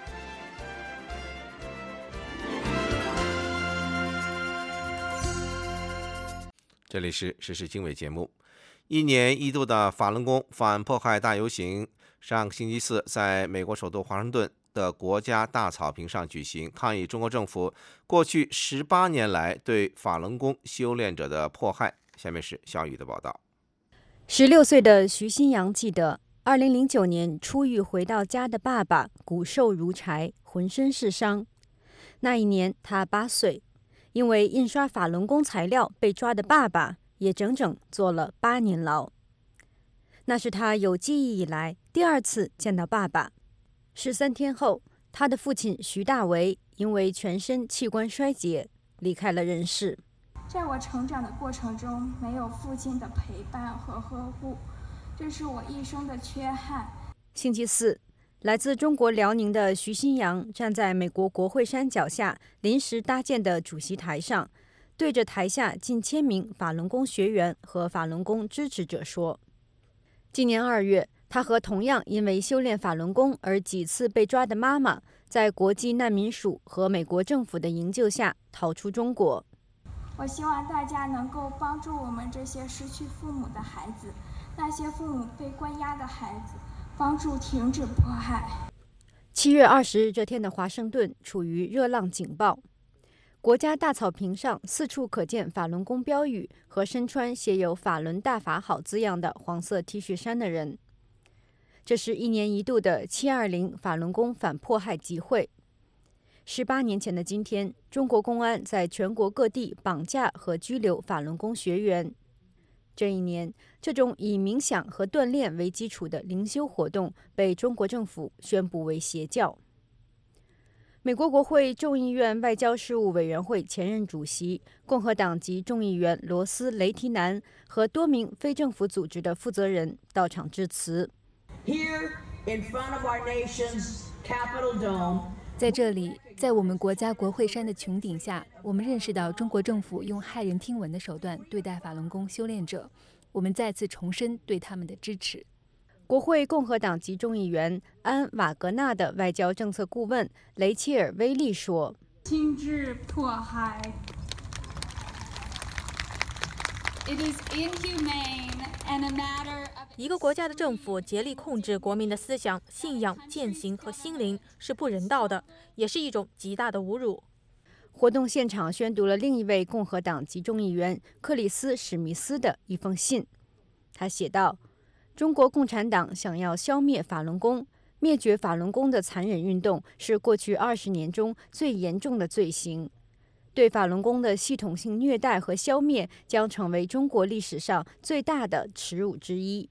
这里是时事经纬节目。一年一度的法轮功反迫害大游行上个星期四在美国首都华盛顿的国家大草坪上举行，抗议中国政府过去十八年来对法轮功修炼者的迫害。下面是小雨的报道。 十六岁的徐新阳记得，二零零九年出狱回到家的爸爸骨瘦如柴，浑身是伤。那一年他八岁，因为印刷法轮功材料被抓的爸爸也整整坐了八年牢。那是他有记忆以来第二次见到爸爸。十三天后，他的父亲徐大为因为全身器官衰竭离开了人世。 在我成长的过程中，没有父亲的陪伴和呵护，这是我一生的缺憾。 星期四，来自中国辽宁的徐新阳站在美国国会山脚下临时搭建的主席台上，对着台下近千名法轮功学员和法轮功支持者说，今年二月，他和同样因为修炼法轮功而几次被抓的妈妈，在国际难民署和美国政府的营救下逃出中国。 我希望大家能够帮助我们这些失去父母的孩子，那些父母被关押的孩子，帮助停止迫害。 七月二十日这天的华盛顿处于热浪警报，国家大草坪上四处可见法轮功标语和身穿写有法轮大法好字样的黄色 T 恤衫的人。这是一年一度的七二零法轮功反迫害集会。十八年前的今天，中国公安在全国各地绑架和拘留法轮功学员。这一年，这种以冥想和锻炼为基础的灵修活动被中国政府宣布为邪教。美国国会众议院外交事务委员会前任主席、共和党籍众议员罗斯·雷提南和多名非政府组织的负责人到场致辞。 Here in front of our nation's Capitol Dome, 在这里，在我们国家国会山的穹顶下，我们认识到中国政府用骇人听闻的手段对待法轮功修炼者，我们再次重申对他们的支持。 国会共和党籍众议员安·瓦格纳的外交政策顾问雷切尔·威利说：“ 停止迫害。It is inhumane and a matter of...” 一个国家的政府竭力控制国民的思想、信仰、践行和心灵是不人道的，也是一种极大的侮辱。 活动现场宣读了另一位共和党籍众议员克里斯·史密斯的一封信。他写道：“中国共产党想要消灭法轮功，灭绝法轮功的残忍运动是过去二十年中最严重的罪行。对法轮功的系统性虐待和消灭将成为中国历史上最大的耻辱之一。”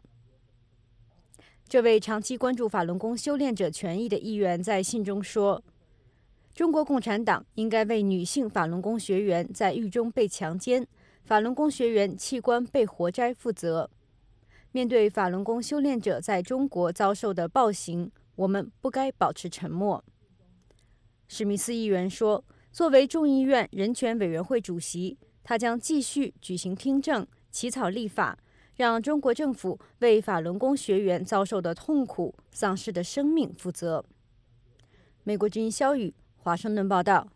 这位长期关注法轮功修炼者权益的议员在信中说：“ 中国共产党应该为女性法轮功学员在狱中被强奸、法轮功学员器官被活摘负责。面对法轮功修炼者在中国遭受的暴行，我们不该保持沉默。史密斯议员说，作为众议院人权委员会主席，他将继续举行听证、起草立法，让中国政府为法轮功学员遭受的痛苦、丧失的生命负责。美国之音肖宇华盛顿报道。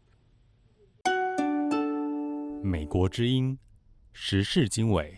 美国之音时事经纬。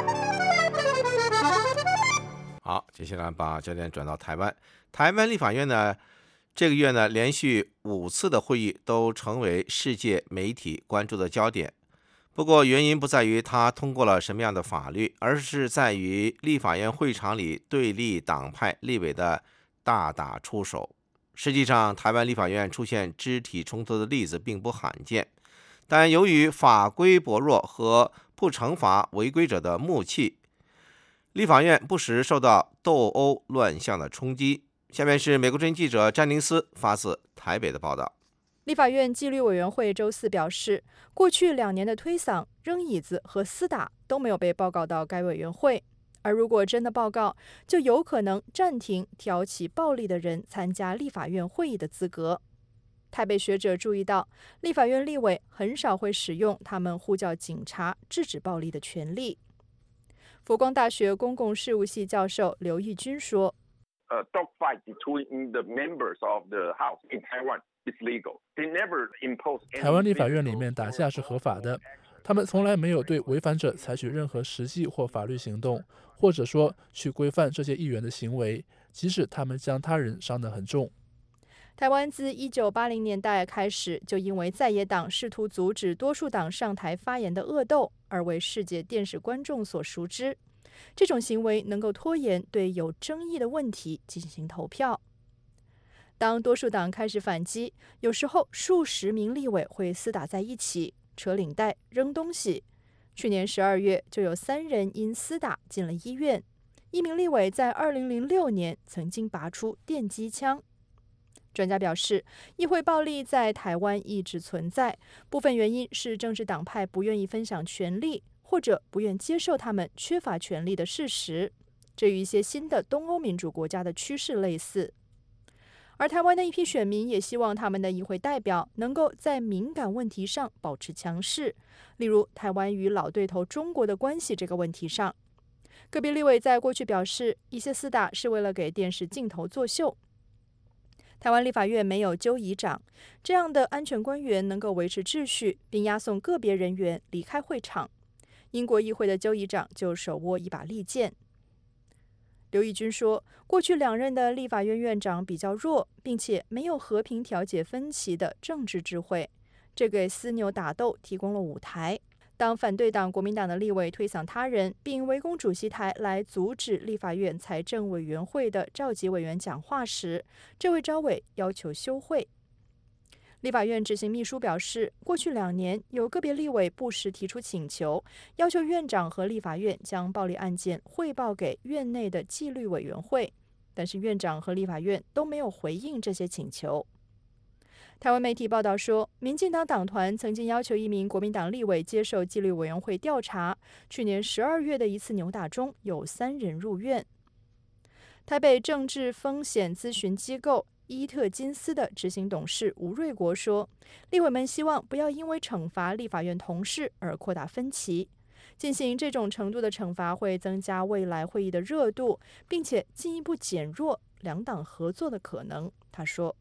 好，接下来把焦点转到台湾。台湾立法院呢，这个月呢连续五次的会议都成为世界媒体关注的焦点。不过原因不在于他通过了什么样的法律，而是在于立法院会场里对立党派立委的大打出手。实际上，台湾立法院出现肢体冲突的例子并不罕见，但由于法规薄弱和不惩罚违规者的木气，立法院不时受到斗殴乱象的冲击。下面是美国之音记者詹宁斯发自台北的报道。 立法院纪律委员会周四表示，过去两年的推搡、扔椅子和厮打都没有被报告到该委员会，而如果真的报告，就有可能暂停挑起暴力的人参加立法院会议的资格。台北学者注意到，立法院立委很少会使用他们呼叫警察制止暴力的权利。佛光大学公共事务系教授刘义军说， A dogfight between the members of the House in Taiwan is legal. They never impose any 台湾立法院里面打架是合法的，他们从来没有对违反者采取任何实际或法律行动，或者说去规范这些议员的行为，即使他们将他人伤得很重。 台湾自一九八零年代开始，就因为在野党试图阻止多数党上台发言的恶斗，而为世界电视观众所熟知。这种行为能够拖延对有争议的问题进行投票。当多数党开始反击，有时候数十名立委会厮打在一起，扯领带、扔东西。去年十二月，就有三人因厮打进了医院。一名立委在二零零六年曾经拔出电击枪。专家表示，议会暴力在台湾一直存在，部分原因是政治党派不愿意分享权力，或者不愿接受他们缺乏权力的事实。这与一些新的东欧民主国家的趋势类似。而台湾的一批选民也希望他们的议会代表能够在敏感问题上保持强势，例如台湾与老对头中国的关系这个问题上。个别立委在过去表示，一些厮打是为了给电视镜头作秀。台湾立法院没有纠议长，这样的安全官员能够维持秩序，并押送个别人员离开会场。英国议会的纠议长就手握一把利剑。刘义军说，过去两任的立法院院长比较弱，并且没有和平调解分歧的政治智慧，这给私扭打斗提供了舞台。当反对党国民党的立委推搡他人，并围攻主席台来阻止立法院财政委员会的召集委员讲话时，这位召委要求休会。立法院执行秘书表示，过去两年有个别立委不时提出请求，要求院长和立法院将暴力案件汇报给院内的纪律委员会，但是院长和立法院都没有回应这些请求。台湾媒体报道说，民进党党团曾经要求一名国民党立委接受纪律委员会调查，去年十二月的一次扭打中有三人入院。台北政治风险咨询机构伊特金斯的执行董事吴瑞国说，立委们希望不要因为惩罚立法院同事而扩大分歧，进行这种程度的惩罚会增加未来会议的热度，并且进一步减弱两党合作的可能。他说，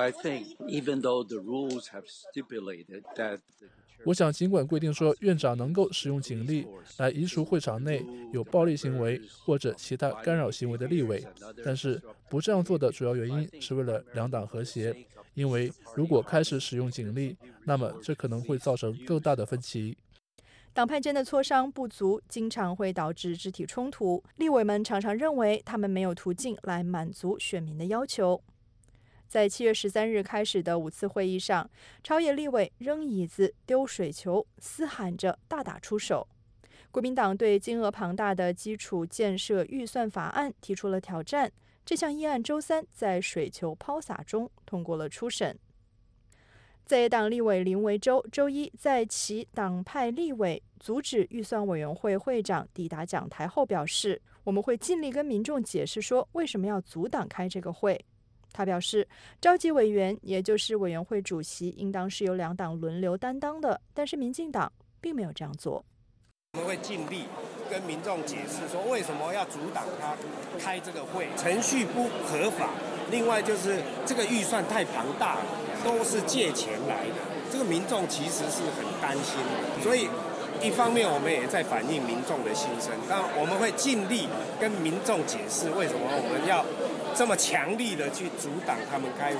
我想尽管规定说院长能够使用警力来移除会场内有暴力行为或者其他干扰行为的立委，但是不这样做的主要原因是为了两党和谐，因为如果开始使用警力，那么这可能会造成更大的分歧。 党派间的磋商不足，经常会导致肢体冲突。立委们常常认为他们没有途径来满足选民的要求。在七月十三日开始的五次会议上，朝野立委扔椅子、丢水球，嘶喊着大打出手。国民党对金额庞大的基础建设预算法案提出了挑战，这项议案周三在水球抛洒中通过了初审。 在野党立委林维洲周一在其党派立委阻止预算委员会会长抵达讲台后表示，我们会尽力跟民众解释说为什么要阻挡开这个会。他表示，召集委员也就是委员会主席应当是由两党轮流担当的，但是民进党并没有这样做。 我们会尽力跟民众解释说为什么要阻挡他开这个会，程序不合法，另外就是这个预算太庞大了，都是借钱来的，这个民众其实是很担心的，所以一方面我们也在反映民众的心声，但我们会尽力跟民众解释为什么我们要这么强力的去阻挡他们开会。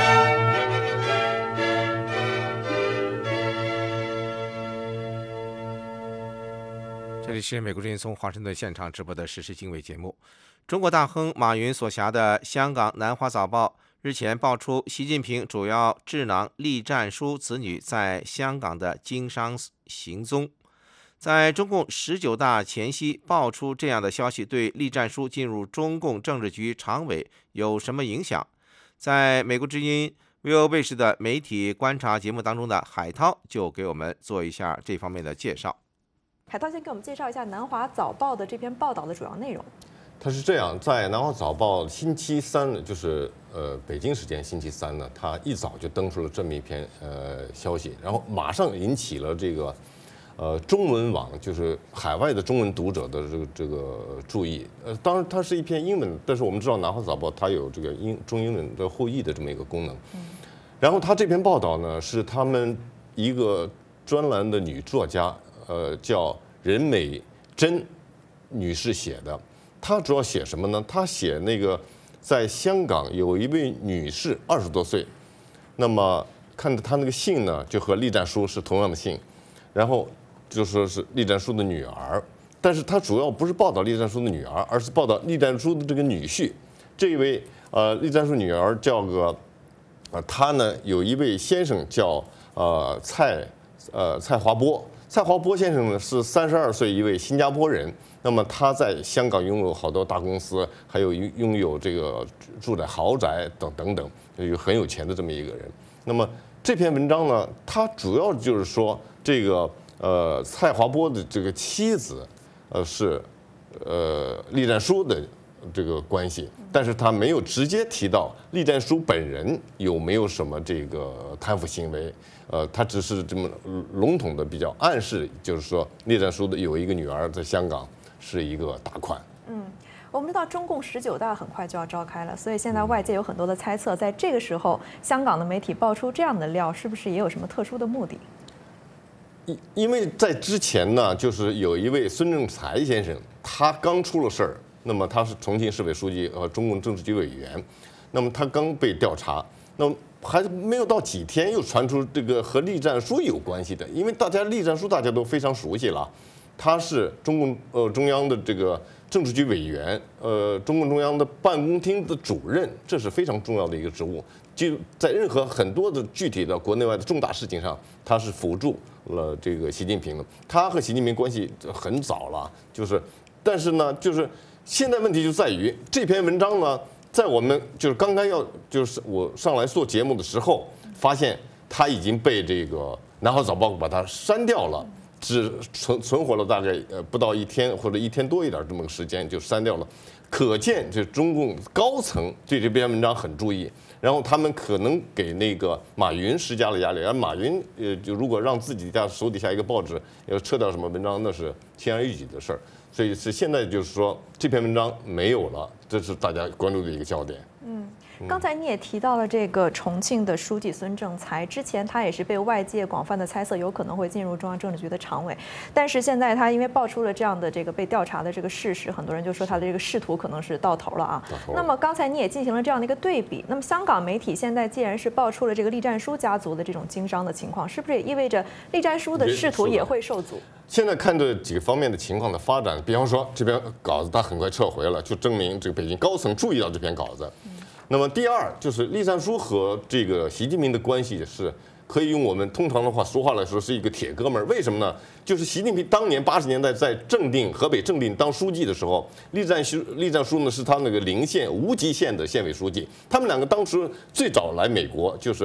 这里是美国之音从华盛顿现场直播的时事经纬节目。中国大亨马云所辖的香港南华早报日前爆出习近平主要智囊栗战书子女在香港的经商行踪。在中共十九大前夕爆出这样的消息，对栗战书进入中共政治局常委有什么影响？在美国之音 V O 卫视的媒体观察节目当中的海涛就给我们做一下这方面的介绍。 海涛先给我们介绍一下南华早报的这篇报道的主要内容。 它是这样，在南华早报星期三，就是呃北京时间星期三呢，它一早就登出了这么一篇呃消息，然后马上引起了这个呃中文网，就是海外的中文读者的这个这个注意。呃，当然它是一篇英文，但是我们知道南华早报它有这个英中英文的互译的这么一个功能。然后它这篇报道呢，是他们一个专栏的女作家，呃，叫任美珍女士写的。她主要写什么呢？她写那个在香港有一位女士，二十多岁，那么看着她那个姓呢，就和栗战书是同样的姓，然后就说是栗战书的女儿。但是她主要不是报道栗战书的女儿，而是报道栗战书的这个女婿。这一位呃栗战书女儿叫个呃，她呢有一位先生叫呃蔡呃蔡华波。蔡华波先生呢是三十二岁一位新加坡人，那么他在香港拥有好多大公司，还有拥有这个住在豪宅等等等，有很有钱的这么一个人。那么这篇文章呢，它主要就是说这个呃蔡华波的这个妻子，呃是呃栗战书的这个关系，但是他没有直接提到栗战书本人有没有什么这个贪腐行为。呃，他只是这么笼统的比较暗示，就是说栗战书的有一个女儿在香港是一个大款。 嗯，我们知道中共十九大很快就要召开了，所以现在外界有很多的猜测，在这个时候，香港的媒体爆出这样的料，是不是也有什么特殊的目的？ 因因为在之前呢，就是有一位孙政才先生，他刚出了事儿，那么他是重庆市委书记和中共政治局委员，那么他刚被调查，那么还没有到几天，又传出这个和栗战书有关系的，因为大家栗战书大家都非常熟悉了，他是中共呃中央的这个政治局委员，呃中共中央的办公厅的主任，这是非常重要的一个职务，就在任何很多的具体的国内外的重大事情上，他是辅助了这个习近平的，他和习近平关系很早了，就是，但是呢，就是现在问题就在于这篇文章呢。在我们就是刚刚要就是我上来做节目的时候，发现他已经被这个南华早报把它删掉了，只存存活了大概呃不到一天或者一天多一点这么个时间就删掉了，可见这中共高层对这篇文章很注意，然后他们可能给那个马云施加了压力，而马云呃就如果让自己家手底下一个报纸要撤掉什么文章，那是轻而易举的事儿。所以是现在就是说这篇文章没有了，这是大家关注的一个焦点。 嗯，刚才你也提到了这个重庆的书记孙政才，之前他也是被外界广泛的猜测有可能会进入中央政治局的常委，但是现在他因为爆出了这样的这个被调查的这个事实，很多人就说他的这个仕途可能是到头了啊。那么刚才你也进行了这样的一个对比，那么香港媒体现在既然是爆出了这个栗战书家族的这种经商的情况，是不是也意味着栗战书的仕途也会受阻？ 现在看这几个方面的情况的发展，比方说这篇稿子他很快撤回了，就证明这个北京高层注意到这篇稿子。那么第二就是栗战书和这个习近平的关系是可以用我们通常的话说话来说是一个铁哥们儿。为什么呢？就是习近平当年八十年代在正定河北正定当书记的时候，栗战书栗战书呢是他那个邻县无极县的县委书记，他们两个当时最早来美国就是。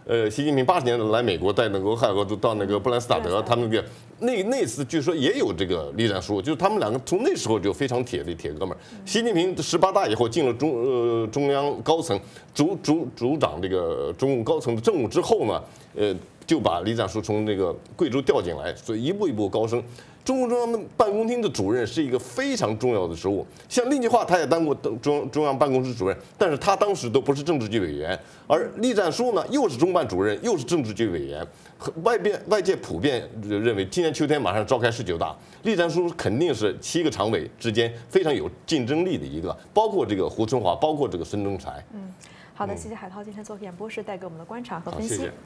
呃，习近平八十年代来美国，带那个俄亥俄州到那个布兰斯塔德，他们那个那那次据说也有这个栗战书，就是他们两个从那时候就非常铁的铁哥们儿。习近平十八大以后进了中呃中央高层，主主主掌这个中共高层的政务之后呢，呃，就把栗战书从那个贵州调进来，所以一步一步高升。中共中央的办公厅的主任是一个非常重要的职务，像令计划他也当过中中央办公室主任，但是他当时都不是政治局委员，而栗战书呢又是中办主任，又是政治局委员，外边外界普遍认为今年秋天马上召开十九大，栗战书肯定是七个常委之间非常有竞争力的一个，包括这个胡春华，包括这个孙中才。 嗯，好的，谢谢海涛今天做演播室带给我们的观察和分析。 谢谢。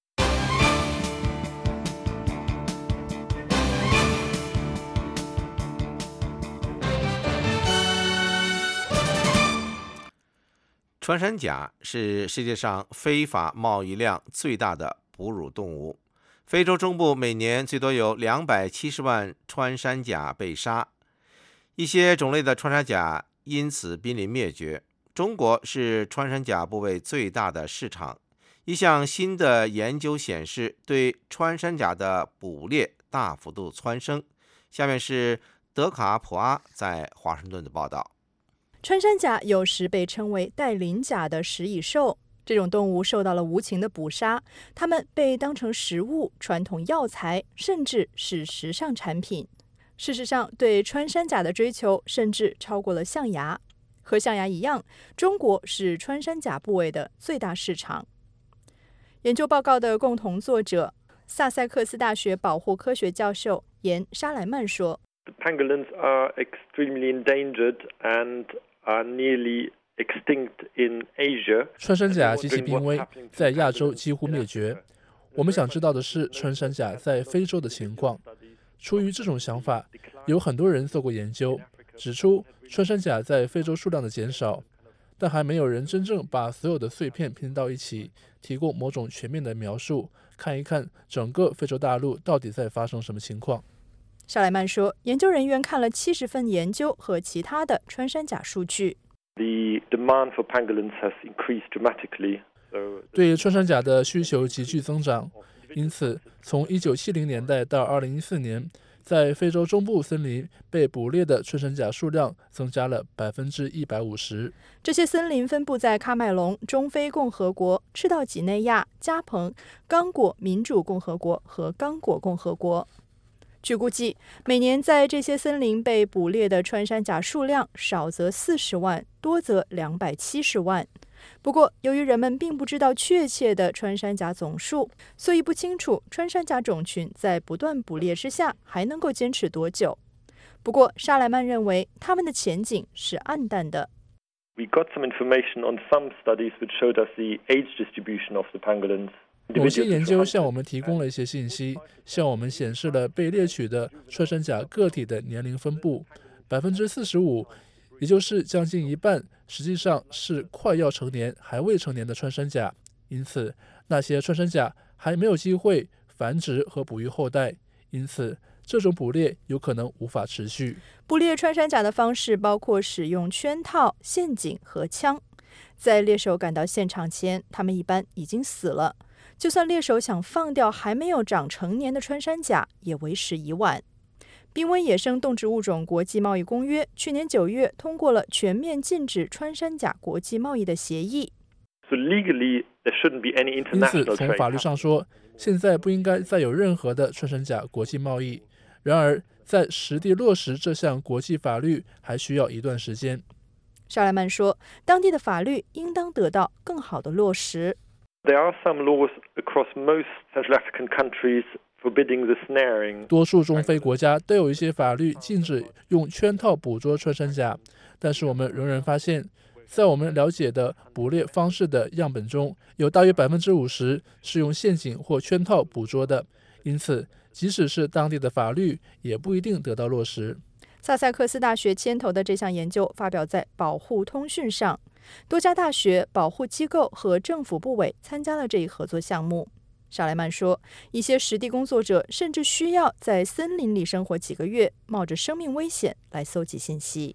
穿山甲是世界上非法贸易量最大的哺乳动物。非洲中部每年最多有两百七十万穿山甲被杀，一些种类的穿山甲因此濒临灭绝。中国是穿山甲部位最大的市场。一项新的研究显示，对穿山甲的捕猎大幅度蹿升。下面是德卡普阿在华盛顿的报道。 穿山甲有时被称为带鳞甲的食蚁兽，这种动物受到了无情的捕杀，它们被当成食物、传统药材，甚至是时尚产品。事实上，对穿山甲的追求甚至超过了象牙。和象牙一样，中国是穿山甲部位的最大市场。研究报告的共同作者、萨塞克斯大学保护科学教授严沙莱曼说 The pangolins are extremely endangered and are nearly extinct in Asia. 穿山甲极其濒危，在亚洲几乎灭绝。我们想知道的是穿山甲在非洲的情况。出于这种想法，有很多人做过研究，指出穿山甲在非洲数量的减少，但还没有人真正把所有的碎片拼到一起，提供某种全面的描述，看一看整个非洲大陆到底在发生什么情况。 沙莱曼说，研究人员看了七十份研究和其他的穿山甲数据。 The demand for pangolins has increased dramatically. 对穿山甲的需求急剧增长，因此从一九七零年代到二零一四年，在非洲中部森林被捕猎的穿山甲数量增加了百分之一百五十。 这些森林分布在喀麦隆、中非共和国、赤道几内亚、加蓬、刚果民主共和国和刚果共和国。据估计，每年在这些森林被捕猎的穿山甲数量少则四十万，多则两百七十万。不过，由于人们并不知道确切的穿山甲总数，所以不清楚穿山甲种群在不断捕猎之下还能够坚持多久。不过，沙莱曼认为他们的前景是暗淡的。 We got some information on some studies which showed us the age distribution of the pangolins. 某些研究向我们提供了一些信息，向我们显示了被猎取的穿山甲个体的年龄分布，百分之四十五，也就是将近一半，实际上是快要成年还未成年的穿山甲。因此，那些穿山甲还没有机会繁殖和哺育后代，因此这种捕猎有可能无法持续。 捕猎穿山甲的方式包括使用圈套、陷阱和枪。在猎手赶到现场前，他们一般已经死了。就算猎手想放掉还没有长成年的穿山甲，也为时已晚。濒危野生动植物种国际贸易公约去年九月通过了全面禁止穿山甲国际贸易的协议。 So legally, there shouldn't be any international trade. 因此，从法律上说，现在不应该再有任何的穿山甲国际贸易。然而，在实地落实这项国际法律还需要一段时间。 沙莱曼说，当地的法律应当得到更好的落实。 There are some laws across most Central African countries forbidding the snaring. 多数中非国家都有一些法律禁止用圈套捕捉穿山甲，但是我们仍然发现，在我们了解的捕猎方式的样本中，有大约百分之五十是用陷阱或圈套捕捉的。因此，即使是当地的法律，也不一定得到落实。 萨塞克斯大学牵头的这项研究发表在《保护通讯》上。多家大学、保护机构和政府部委参加了这一合作项目。沙莱曼说，一些实地工作者甚至需要在森林里生活几个月，冒着生命危险来搜集信息。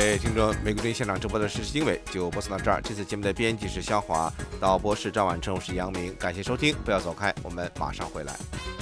位听众，美国之音现场直播的时事经纬就播送到这儿。这次节目的编辑是肖华，导播是赵婉成，我是杨明，感谢收听，不要走开，我们马上回来。